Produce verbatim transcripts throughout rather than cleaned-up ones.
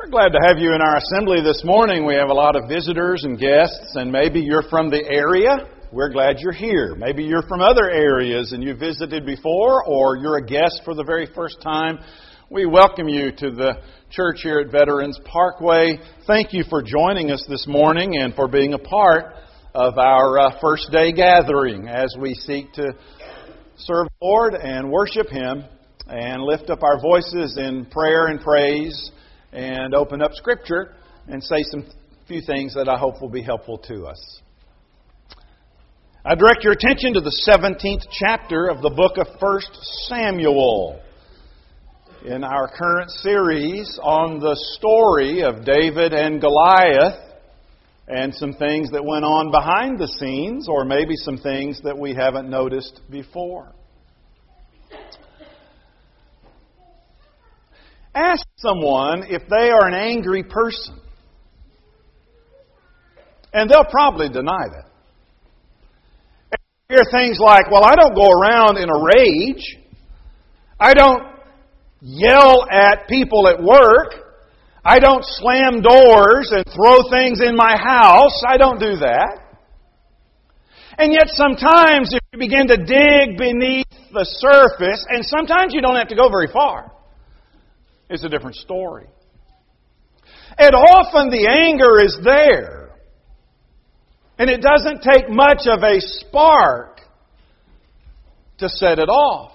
We're glad to have you in our assembly this morning. We have a lot of visitors and guests, and maybe you're from the area. We're glad you're here. Maybe you're from other areas and you visited before, or you're a guest for the very first time. We welcome you to the church here at Veterans Parkway. Thank you for joining us this morning and for being a part of our uh, first day gathering as we seek to serve the Lord and worship Him and lift up our voices in prayer and praise and open up Scripture and say some few things that I hope will be helpful to us. I direct your attention to the seventeenth chapter of the book of First Samuel in our current series on the story of David and Goliath and some things that went on behind the scenes, or maybe some things that we haven't noticed before. Ask someone if they are an angry person, and they'll probably deny that. You hear things like, well, I don't go around in a rage. I don't yell at people at work. I don't slam doors and throw things in my house. I don't do that. And yet sometimes if you begin to dig beneath the surface, and sometimes you don't have to go very far, it's a different story. And often the anger is there. And it doesn't take much of a spark to set it off.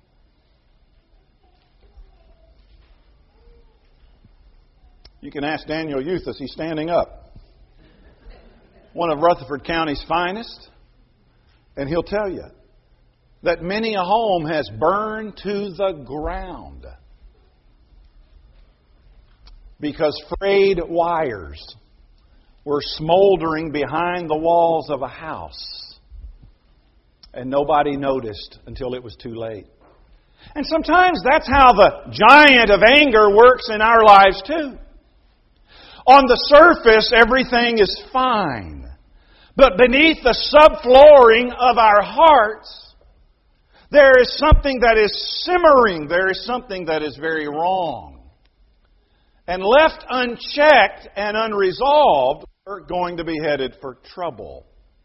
You can ask Daniel Euthus, he's standing up. One of Rutherford County's finest. And he'll tell you that many a home has burned to the ground because frayed wires were smoldering behind the walls of a house. And nobody noticed until it was too late. And sometimes that's how the giant of anger works in our lives too. On the surface, everything is fine. But beneath the subflooring of our hearts, there is something that is simmering. There is something that is very wrong. And left unchecked and unresolved, we're going to be headed for trouble.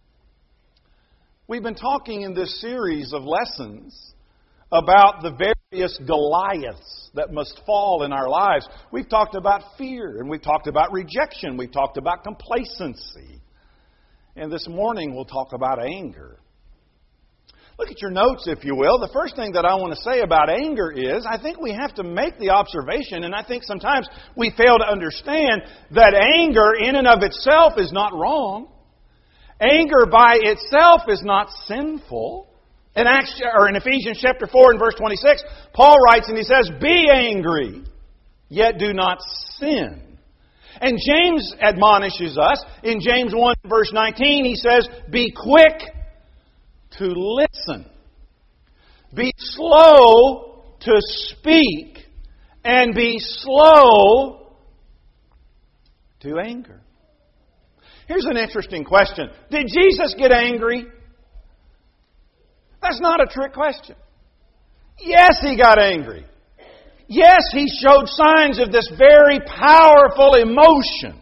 We've been talking in this series of lessons about the various Goliaths that must fall in our lives. We've talked about fear, and we've talked about rejection. We've talked about complacency. And this morning we'll talk about anger. Look at your notes, if you will. The first thing that I want to say about anger is, I think we have to make the observation, and I think sometimes we fail to understand, that anger in and of itself is not wrong. Anger by itself is not sinful. In Acts, or in Ephesians chapter four and verse twenty-six, Paul writes and he says, "Be angry, yet do not sin." And James admonishes us in James one verse nineteen. He says, "Be quick to listen. Be slow to speak, and be slow to anger." Here's an interesting question. Did Jesus get angry? That's not a trick question. Yes, He got angry. Yes, He showed signs of this very powerful emotion.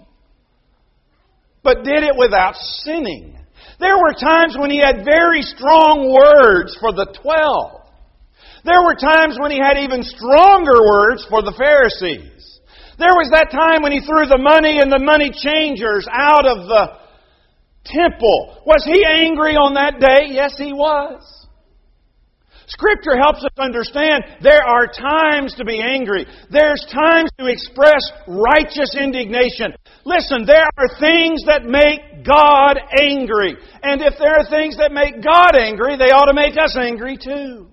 But did it without sinning. There were times when He had very strong words for the twelve. There were times when He had even stronger words for the Pharisees. There was that time when He threw the money and the money changers out of the temple. Was He angry on that day? Yes, He was. Scripture helps us understand there are times to be angry. There's times to express righteous indignation. Listen, there are things that make God angry. And if there are things that make God angry, they ought to make us angry too.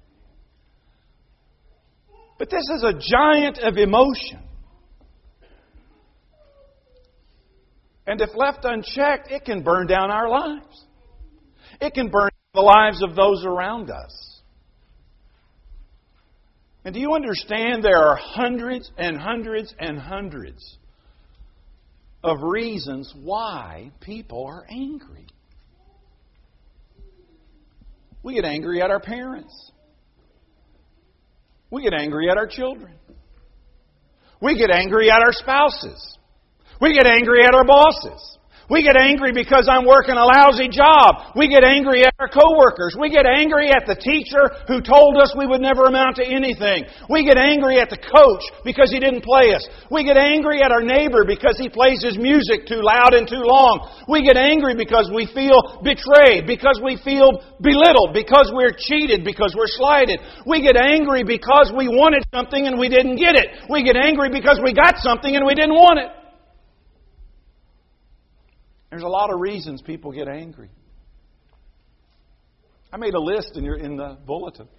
But this is a giant of emotion. And if left unchecked, it can burn down our lives. It can burn the lives of those around us. And do you understand there are hundreds and hundreds and hundreds of reasons why people are angry? We get angry at our parents. We get angry at our children. We get angry at our spouses. We get angry at our bosses. We get angry because I'm working a lousy job. We get angry at our coworkers. We get angry at the teacher who told us we would never amount to anything. We get angry at the coach because he didn't play us. We get angry at our neighbor because he plays his music too loud and too long. We get angry because we feel betrayed, because we feel belittled, because we're cheated, because we're slighted. We get angry because we wanted something and we didn't get it. We get angry because we got something and we didn't want it. There's a lot of reasons people get angry. I made a list in your in the bulletin.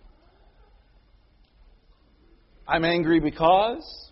I'm angry because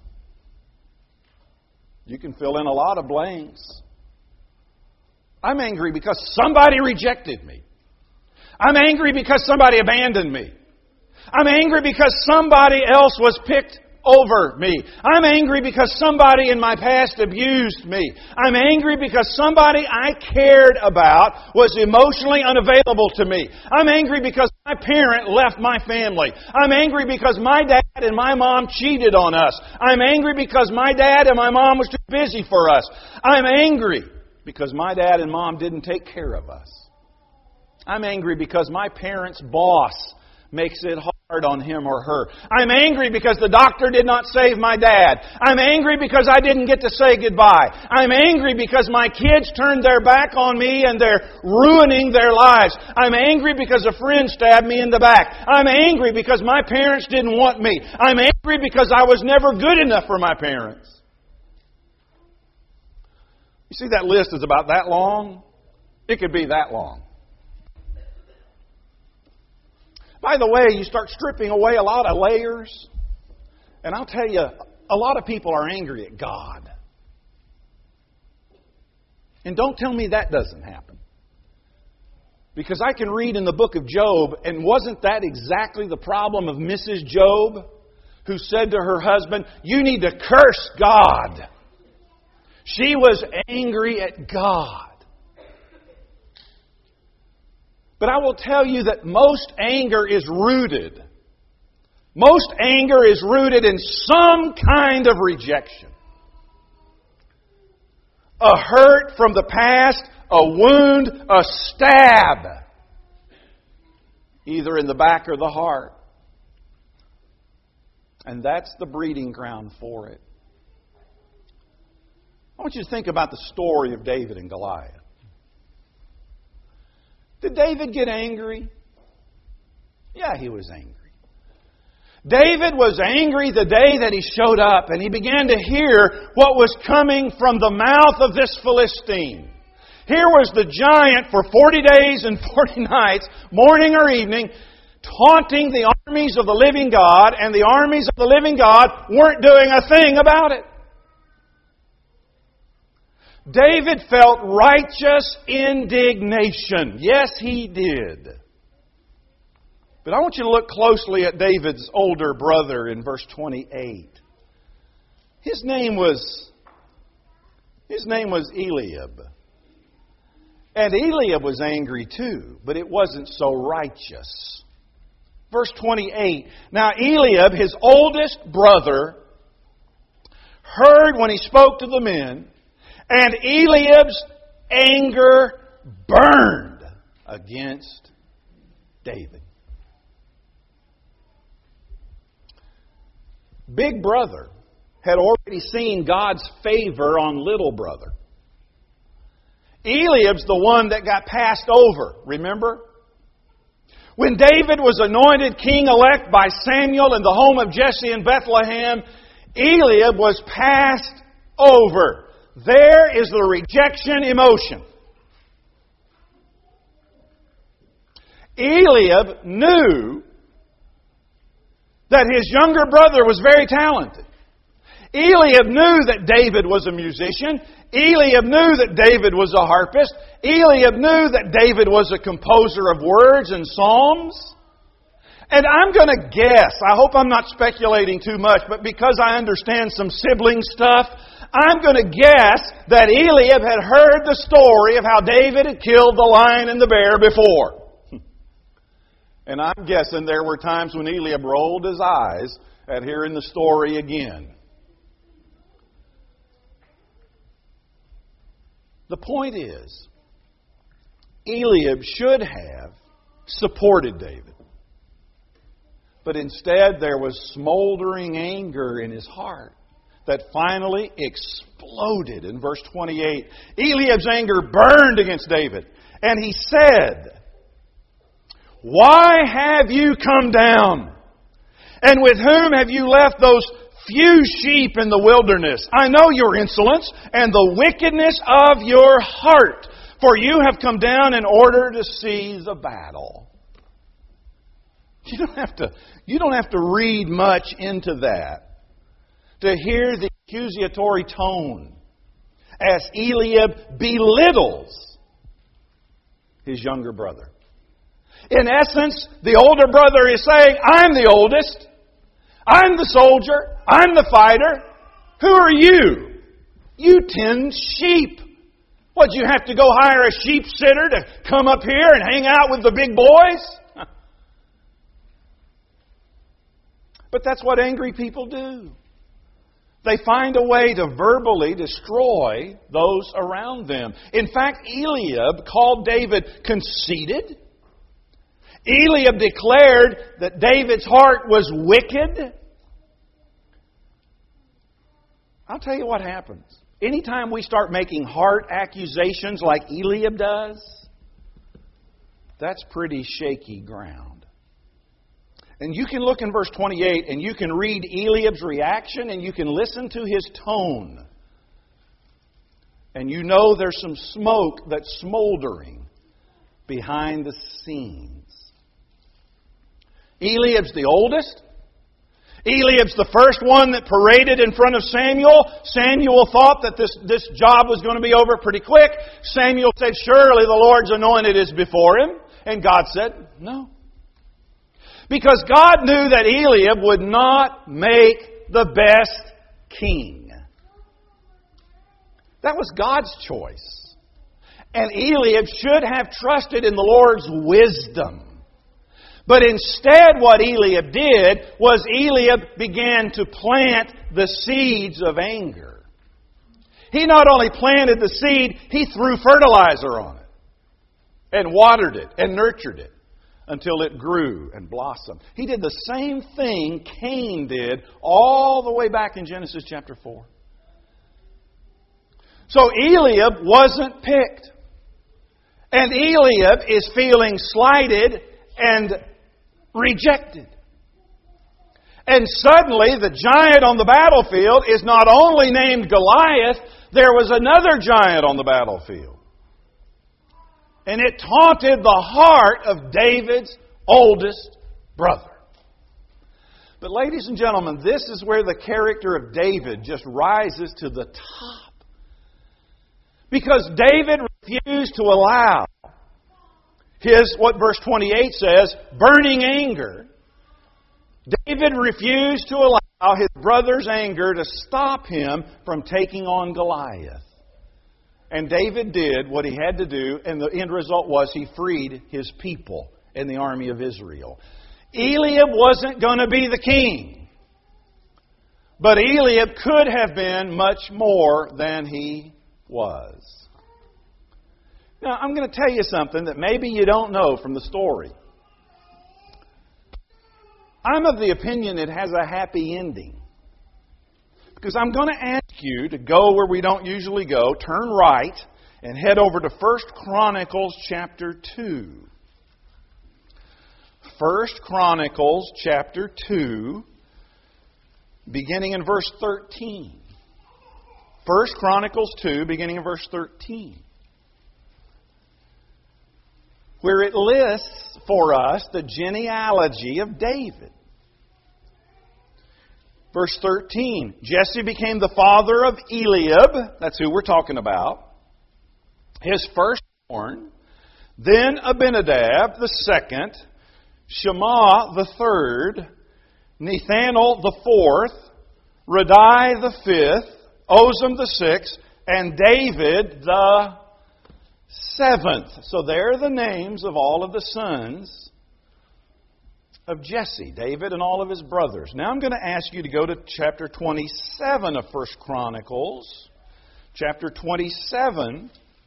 you can fill in a lot of blanks. I'm angry because somebody rejected me. I'm angry because somebody abandoned me. I'm angry because somebody else was picked over me. I'm angry because somebody in my past abused me. I'm angry because somebody I cared about was emotionally unavailable to me. I'm angry because my parent left my family. I'm angry because my dad and my mom cheated on us. I'm angry because my dad and my mom was too busy for us. I'm angry because my dad and mom didn't take care of us. I'm angry because my parent's boss makes it hard on him or her. I'm angry because the doctor did not save my dad. I'm angry because I didn't get to say goodbye. I'm angry because my kids turned their back on me and they're ruining their lives. I'm angry because a friend stabbed me in the back. I'm angry because my parents didn't want me. I'm angry because I was never good enough for my parents. You see, that list is about that long. It could be that long. By the way, you start stripping away a lot of layers, and I'll tell you, a lot of people are angry at God. And don't tell me that doesn't happen. Because I can read in the book of Job, and wasn't that exactly the problem of Missus Job, who said to her husband, "You need to curse God." She was angry at God. But I will tell you that most anger is rooted. Most anger is rooted in some kind of rejection. A hurt from the past, a wound, a stab. Either in the back or the heart. And that's the breeding ground for it. I want you to think about the story of David and Goliath. Did David get angry? Yeah, he was angry. David was angry the day that he showed up and he began to hear what was coming from the mouth of this Philistine. Here was the giant for forty days and forty nights, morning or evening, taunting the armies of the living God, and the armies of the living God weren't doing a thing about it. David felt righteous indignation. Yes, he did. But I want you to look closely at David's older brother in verse twenty-eight. His name was, his name was Eliab. And Eliab was angry too, but it wasn't so righteous. Verse twenty-eight. Now Eliab, his oldest brother, heard when he spoke to the men, and Eliab's anger burned against David. Big brother had already seen God's favor on little brother. Eliab's the one that got passed over, remember? When David was anointed king-elect by Samuel in the home of Jesse in Bethlehem, Eliab was passed over. There is the rejection emotion. Eliab knew that his younger brother was very talented. Eliab knew that David was a musician. Eliab knew that David was a harpist. Eliab knew that David was a composer of words and psalms. And I'm going to guess, I hope I'm not speculating too much, but because I understand some sibling stuff, I'm going to guess that Eliab had heard the story of how David had killed the lion and the bear before. And I'm guessing there were times when Eliab rolled his eyes at hearing the story again. The point is, Eliab should have supported David. But instead, there was smoldering anger in his heart that finally exploded in verse twenty-eight. Eliab's anger burned against David, and he said, "Why have you come down? And with whom have you left those few sheep in the wilderness? I know your insolence and the wickedness of your heart, for you have come down in order to see the battle." You don't have to, you don't have to read much into that to hear the accusatory tone as Eliab belittles his younger brother. In essence, the older brother is saying, "I'm the oldest. I'm the soldier. I'm the fighter. Who are you? You tend sheep. What, you have to go hire a sheep sitter to come up here and hang out with the big boys?" But that's what angry people do. They find a way to verbally destroy those around them. In fact, Eliab called David conceited. Eliab declared that David's heart was wicked. I'll tell you what happens. Anytime we start making heart accusations like Eliab does, that's pretty shaky ground. And you can look in verse twenty-eight and you can read Eliab's reaction and you can listen to his tone. And you know there's some smoke that's smoldering behind the scenes. Eliab's the oldest. Eliab's the first one that paraded in front of Samuel. Samuel thought that this, this job was going to be over pretty quick. Samuel said, "Surely the Lord's anointed is before him." And God said, "No." Because God knew that Eliab would not make the best king. That was God's choice. And Eliab should have trusted in the Lord's wisdom. But instead what Eliab did was Eliab began to plant the seeds of anger. He not only planted the seed, he threw fertilizer on it. And watered it and nurtured it until it grew and blossomed. He did the same thing Cain did all the way back in Genesis chapter four. So Eliab wasn't picked. And Eliab is feeling slighted and rejected. And suddenly the giant on the battlefield is not only named Goliath, there was another giant on the battlefield. And it taunted the heart of David's oldest brother. But ladies and gentlemen, this is where the character of David just rises to the top. Because David refused to allow his, what verse twenty-eight says, burning anger. David refused to allow his brother's anger to stop him from taking on Goliath. And David did what he had to do, and the end result was he freed his people and the army of Israel. Eliab wasn't going to be the king. But Eliab could have been much more than he was. Now, I'm going to tell you something that maybe you don't know from the story. I'm of the opinion it has a happy ending. Because I'm going to ask you to go where we don't usually go, turn right, and head over to First Chronicles chapter two. First Chronicles chapter two, beginning in verse thirteen. First Chronicles two, beginning in verse thirteen. Where it lists for us the genealogy of David. Verse thirteen, Jesse became the father of Eliab. That's who we're talking about. His firstborn. Then Abinadab the second. Shema the third. Nethanel the fourth. Radai the fifth. Ozem the sixth. And David the seventh. So there are the names of all of the sons of Jesse, David and all of his brothers. Now I'm going to ask you to go to chapter twenty-seven of First Chronicles. Chapter twenty-seven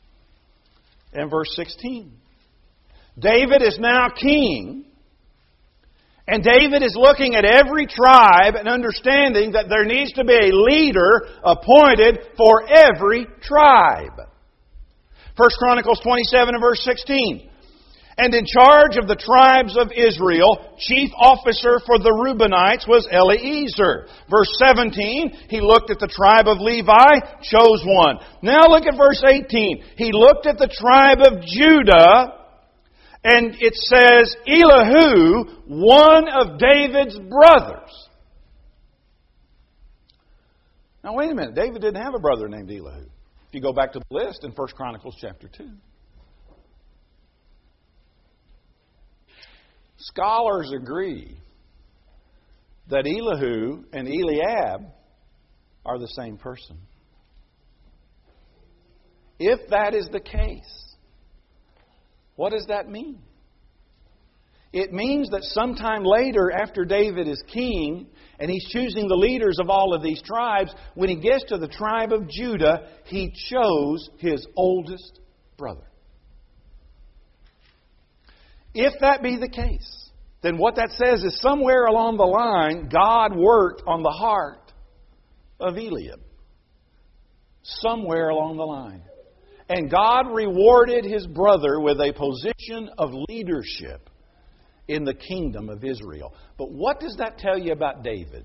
and verse sixteen. David is now king. And David is looking at every tribe and understanding that there needs to be a leader appointed for every tribe. First Chronicles twenty-seven and verse sixteen. And in charge of the tribes of Israel, chief officer for the Reubenites was Eleazar. Verse seventeen, he looked at the tribe of Levi, chose one. Now look at verse eighteen. He looked at the tribe of Judah, and it says, Elihu, one of David's brothers. Now wait a minute, David didn't have a brother named Elihu. If you go back to the list in First Chronicles chapter two. Scholars agree that Elihu and Eliab are the same person. If that is the case, what does that mean? It means that sometime later, after David is king, and he's choosing the leaders of all of these tribes, when he gets to the tribe of Judah, he chose his oldest brother. If that be the case, then what that says is somewhere along the line, God worked on the heart of Eliab. Somewhere along the line. And God rewarded his brother with a position of leadership in the kingdom of Israel. But what does that tell you about David?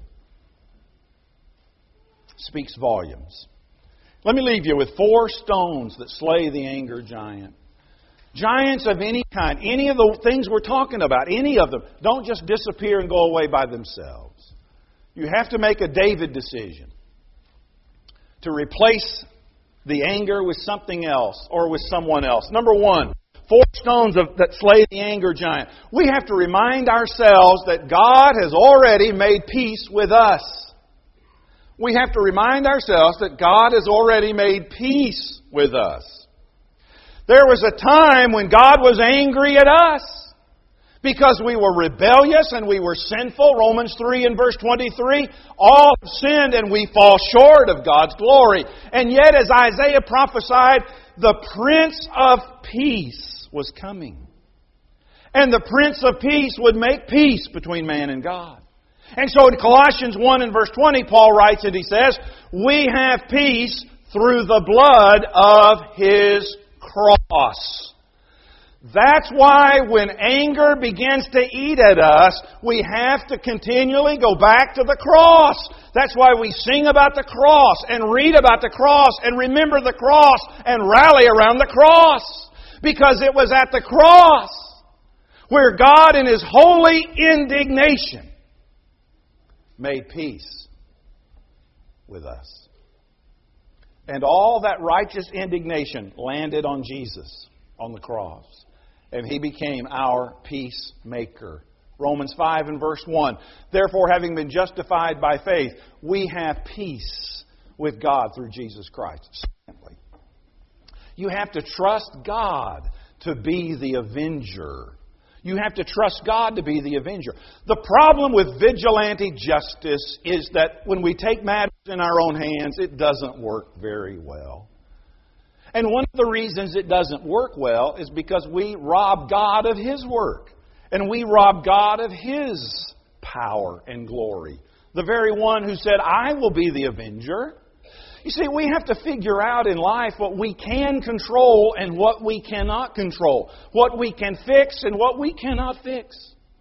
It speaks volumes. Let me leave you with four stones that slay the anger giant. Giants of any kind, any of the things we're talking about, any of them, don't just disappear and go away by themselves. You have to make a David decision to replace the anger with something else or with someone else. Number one, four stones of, that slay the anger giant. We have to remind ourselves that God has already made peace with us. We have to remind ourselves that God has already made peace with us. There was a time when God was angry at us because we were rebellious and we were sinful. Romans three and verse twenty-three, all have sinned and we fall short of God's glory. And yet, as Isaiah prophesied, the Prince of Peace was coming. And the Prince of Peace would make peace between man and God. And so in Colossians one and verse twenty, Paul writes and he says, we have peace through the blood of His cross. That's why when anger begins to eat at us, we have to continually go back to the cross. That's why we sing about the cross and read about the cross and remember the cross and rally around the cross. Because it was at the cross where God in His holy indignation made peace with us. And all that righteous indignation landed on Jesus on the cross. And He became our peacemaker. Romans five and verse one. Therefore, having been justified by faith, we have peace with God through Jesus Christ. Secondly, you have to trust God to be the avenger. You have to trust God to be the avenger. The problem with vigilante justice is that when we take matters in our own hands, it doesn't work very well. And one of the reasons it doesn't work well is because we rob God of His work. And we rob God of His power and glory. The very one who said, I will be the avenger. You see, we have to figure out in life what we can control and what we cannot control. What we can fix and what we cannot fix.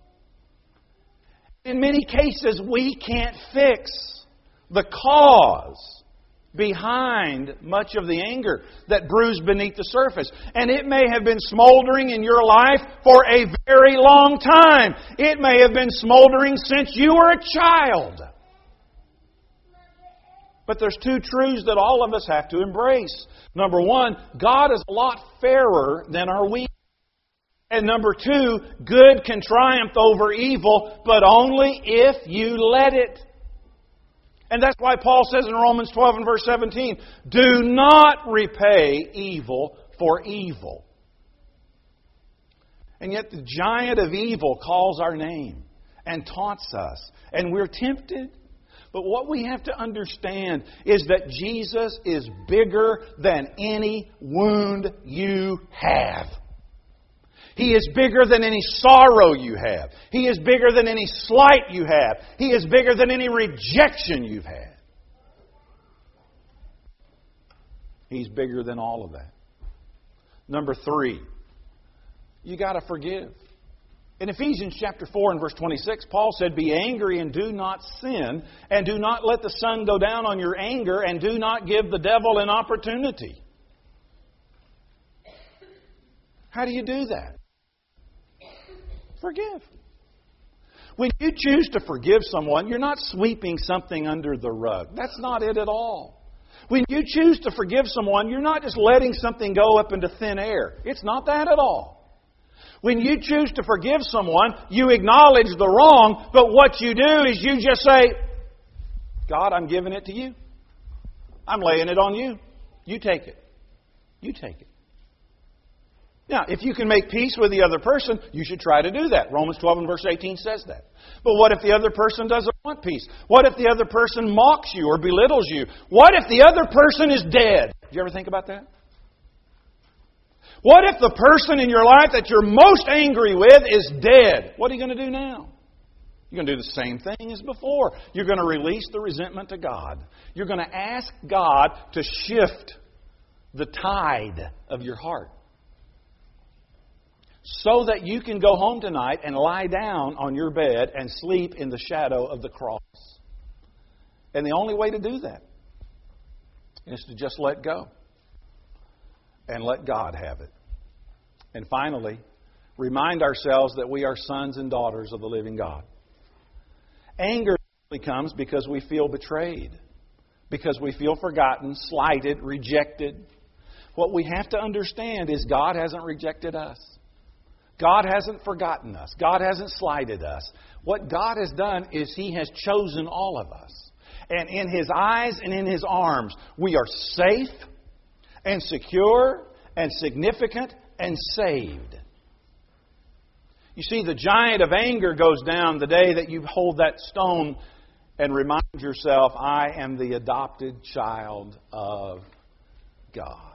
In many cases, we can't fix the cause behind much of the anger that brews beneath the surface. And it may have been smoldering in your life for a very long time. It may have been smoldering since you were a child. But there's two truths that all of us have to embrace. Number one, God is a lot fairer than our we. And number two, good can triumph over evil, but only if you let it. And that's why Paul says in Romans twelve and verse seventeen, do not repay evil for evil. And yet the giant of evil calls our name and taunts us. And we're tempted. But what we have to understand is that Jesus is bigger than any wound you have. He is bigger than any sorrow you have. He is bigger than any slight you have. He is bigger than any rejection you've had. He's bigger than all of that. Number three, you got to forgive. In Ephesians chapter four and verse twenty-six, Paul said, "Be angry and do not sin, and do not let the sun go down on your anger, and do not give the devil an opportunity." How do you do that? Forgive. When you choose to forgive someone, you're not sweeping something under the rug. That's not it at all. When you choose to forgive someone, you're not just letting something go up into thin air. It's not that at all. When you choose to forgive someone, you acknowledge the wrong, but what you do is you just say, "God, I'm giving it to you. I'm laying it on you. You take it. You take it." Now, if you can make peace with the other person, you should try to do that. Romans twelve and verse eighteen says that. But what if the other person doesn't want peace? What if the other person mocks you or belittles you? What if the other person is dead? Did you ever think about that? What if the person in your life that you're most angry with is dead? What are you going to do now? You're going to do the same thing as before. You're going to release the resentment to God. You're going to ask God to shift the tide of your heart, so that you can go home tonight and lie down on your bed and sleep in the shadow of the cross. And the only way to do that is to just let go and let God have it. And finally, remind ourselves that we are sons and daughters of the living God. Anger comes because we feel betrayed, because we feel forgotten, slighted, rejected. What we have to understand is God hasn't rejected us. God hasn't forgotten us. God hasn't slighted us. What God has done is He has chosen all of us. And in His eyes and in His arms, we are safe and secure and significant and saved. You see, the giant of anger goes down the day that you hold that stone and remind yourself, "I am the adopted child of God."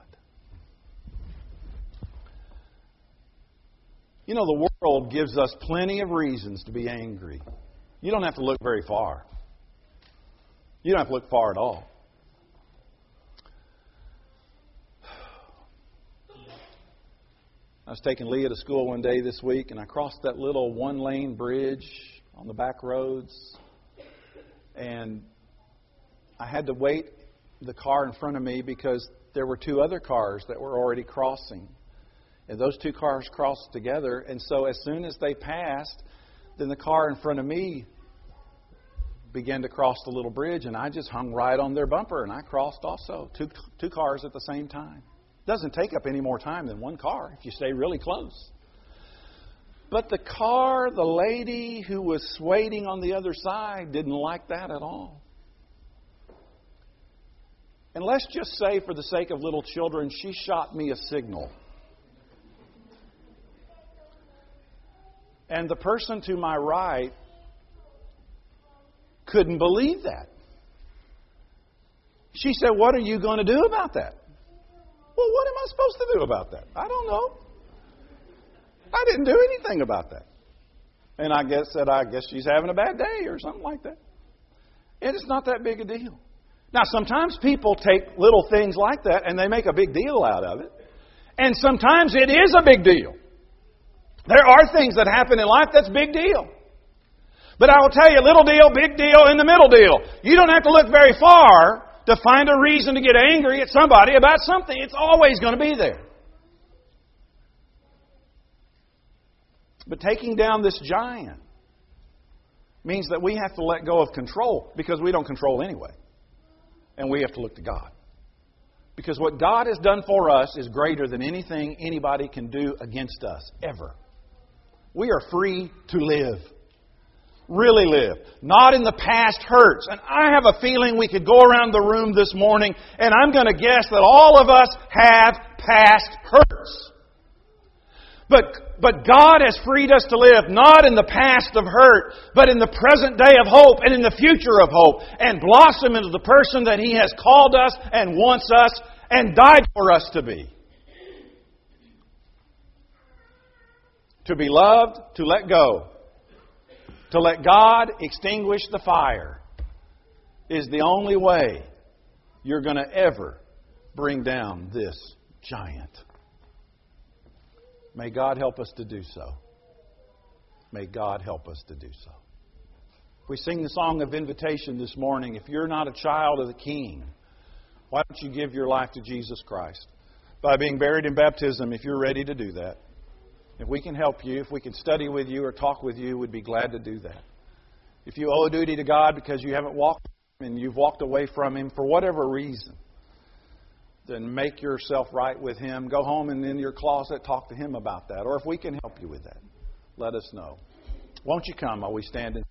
You know, the world gives us plenty of reasons to be angry. You don't have to look very far. You don't have to look far at all. I was taking Leah to school one day this week, and I crossed that little one-lane bridge on the back roads. And I had to wait the car in front of me because there were two other cars that were already crossing. And those two cars crossed together. And so as soon as they passed, then the car in front of me began to cross the little bridge. And I just hung right on their bumper. And I crossed also. Two, two cars at the same time. It doesn't take up any more time than one car if you stay really close. But the car, the lady who was waiting on the other side didn't like that at all. And let's just say, for the sake of little children, she shot me a signal. And the person to my right couldn't believe that. She said, "What are you going to do about that?" Well, what am I supposed to do about that? I don't know. I didn't do anything about that. And I guess said, I guess she's having a bad day or something like that. And it's not that big a deal. Now, sometimes people take little things like that and they make a big deal out of it. And sometimes it is a big deal. There are things that happen in life that's big deal. But I will tell you, little deal, big deal, in the middle deal. You don't have to look very far to find a reason to get angry at somebody about something. It's always going to be there. But taking down this giant means that we have to let go of control, because we don't control anyway. And we have to look to God. Because what God has done for us is greater than anything anybody can do against us, ever. We are free to live. Really live. Not in the past hurts. And I have a feeling we could go around the room this morning, and I'm going to guess that all of us have past hurts. But, but God has freed us to live not in the past of hurt, but in the present day of hope and in the future of hope, and blossom into the person that He has called us and wants us and died for us to be. To be loved, to let go. To let God extinguish the fire is the only way you're going to ever bring down this giant. May God help us to do so. May God help us to do so. We sing the song of invitation this morning. If you're not a child of the King, why don't you give your life to Jesus Christ? By being buried in baptism, if you're ready to do that. If we can help you, if we can study with you or talk with you, we'd be glad to do that. If you owe a duty to God because you haven't walked with Him and you've walked away from Him for whatever reason, then make yourself right with Him. Go home and in your closet talk to Him about that. Or if we can help you with that, let us know. Won't you come while we stand and